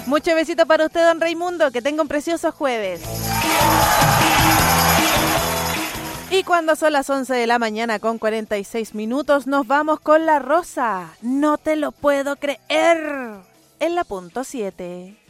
Mucho besito para usted, don Raimundo. Que tenga un precioso jueves. Y cuando son las 11 de la mañana con 46 minutos, nos vamos con La Rosa. No te lo puedo creer. En la punto 7.